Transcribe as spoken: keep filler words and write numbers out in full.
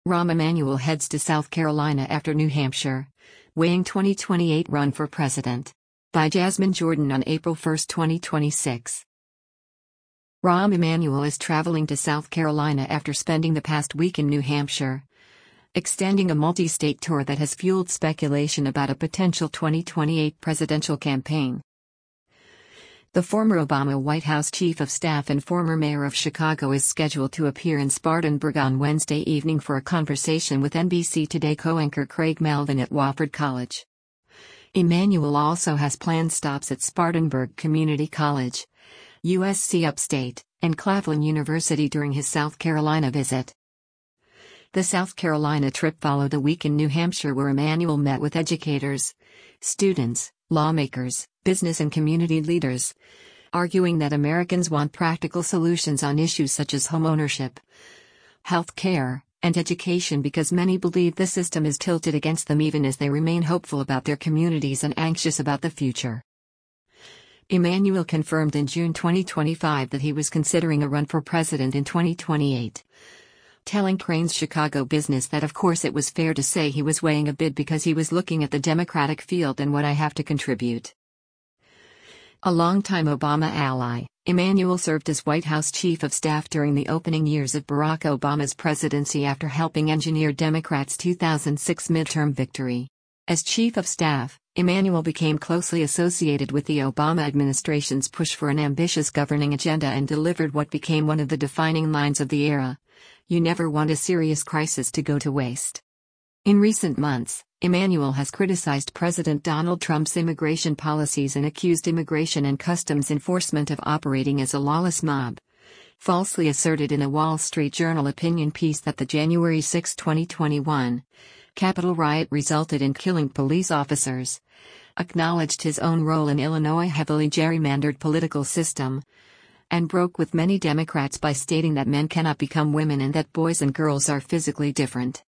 Rahm Emanuel heads to South Carolina after New Hampshire, weighing twenty twenty-eight run for president. By Jasmine Jordan on April first, twenty twenty-six. Rahm Emanuel is traveling to South Carolina after spending the past week in New Hampshire, extending a multi-state tour that has fueled speculation about a potential twenty twenty-eight presidential campaign. The former Obama White House chief of staff and former mayor of Chicago is scheduled to appear in Spartanburg on Wednesday evening for a conversation with N B C Today co-anchor Craig Melvin at Wofford College. Emanuel also has planned stops at Spartanburg Community College, U S C Upstate, and Claflin University during his South Carolina visit. The South Carolina trip followed a week in New Hampshire where Emanuel met with educators, students, lawmakers, business and community leaders, arguing that Americans want practical solutions on issues such as homeownership, health care, and education because many believe the system is tilted against them even as they remain hopeful about their communities and anxious about the future. Emanuel confirmed in June twenty twenty-five that he was considering a run for president in twenty twenty-eight. Telling Crain's Chicago Business that of course it was fair to say he was weighing a bid because he was looking at the Democratic field and what I have to contribute. A longtime Obama ally, Emanuel served as White House chief of staff during the opening years of Barack Obama's presidency after helping engineer Democrats' two thousand six midterm victory. As chief of staff, Emanuel became closely associated with the Obama administration's push for an ambitious governing agenda and delivered what became one of the defining lines of the era: "You never want a serious crisis to go to waste." In recent months, Emanuel has criticized President Donald Trump's immigration policies and accused Immigration and Customs Enforcement of operating as a lawless mob. Falsely asserted in a Wall Street Journal opinion piece that the January sixth, twenty twenty-one, Capitol riot resulted in killing police officers. Acknowledged his own role in Illinois' heavily gerrymandered political system, and broke with many Democrats by stating that men cannot become women and that boys and girls are physically different.